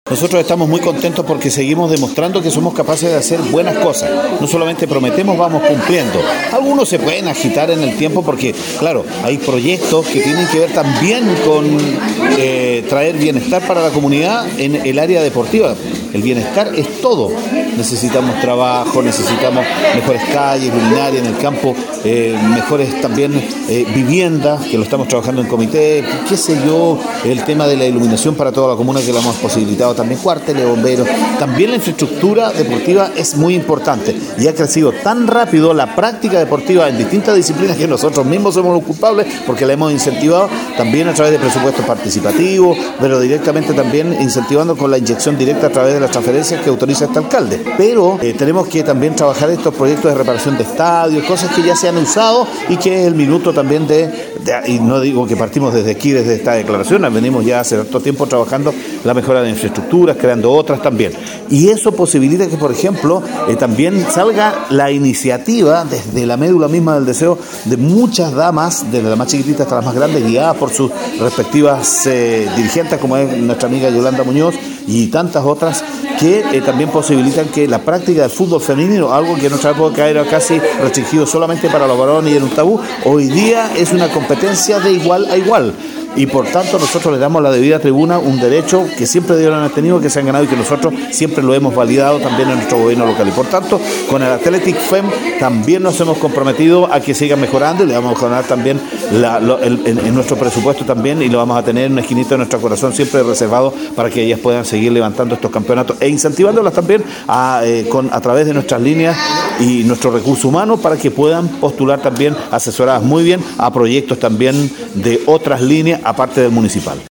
Nosotros estamos muy contentos porque seguimos demostrando que somos capaces de hacer buenas cosas. No solamente prometemos, vamos cumpliendo. Algunos se pueden agitar en el tiempo porque, claro, hay proyectos que tienen que ver también con traer bienestar para la comunidad en el área deportiva. El bienestar es todo. Necesitamos trabajo, necesitamos mejores calles, luminaria en el campo, mejores también viviendas, que lo estamos trabajando en comité, qué sé yo, el tema de la iluminación para toda la comuna que lo hemos posibilitado también, cuarteles, bomberos. También la infraestructura deportiva es muy importante y ha crecido tan rápido la práctica deportiva en distintas disciplinas que nosotros mismos somos los culpables porque la hemos incentivado también a través de presupuestos participativos, pero directamente también incentivando con la inyección directa a través de las transferencias que autoriza este alcalde. Pero tenemos que también trabajar estos proyectos de reparación de estadios, cosas que ya se han usado y que es el minuto también y no digo que partimos desde aquí, desde esta declaración, venimos ya hace tanto tiempo trabajando la mejora de infraestructuras, creando otras también. Y eso posibilita que, por ejemplo, también salga la iniciativa desde la médula misma del deseo de muchas damas, desde la más chiquitita hasta las más grandes, guiadas por sus respectivas dirigentes, como es nuestra amiga Yolanda Muñoz y tantas otras, que también posibilitan que la práctica del fútbol femenino, algo que en nuestra época era casi restringido solamente para los varones y era un tabú, hoy día es una competencia de igual a igual. Y por tanto nosotros le damos la debida tribuna, un derecho que siempre debieron haber tenido, que se han ganado y que nosotros siempre lo hemos validado también en nuestro gobierno local. Y por tanto, con el Athletic FEM también nos hemos comprometido a que siga mejorando y le vamos a mejorar también en nuestro presupuesto también y lo vamos a tener en una esquinita de nuestro corazón siempre reservado para que ellas puedan seguir levantando estos campeonatos e incentivándolas también a través de nuestras líneas y nuestro recurso humano para que puedan postular también asesoradas muy bien a proyectos también de otras líneas aparte del municipal.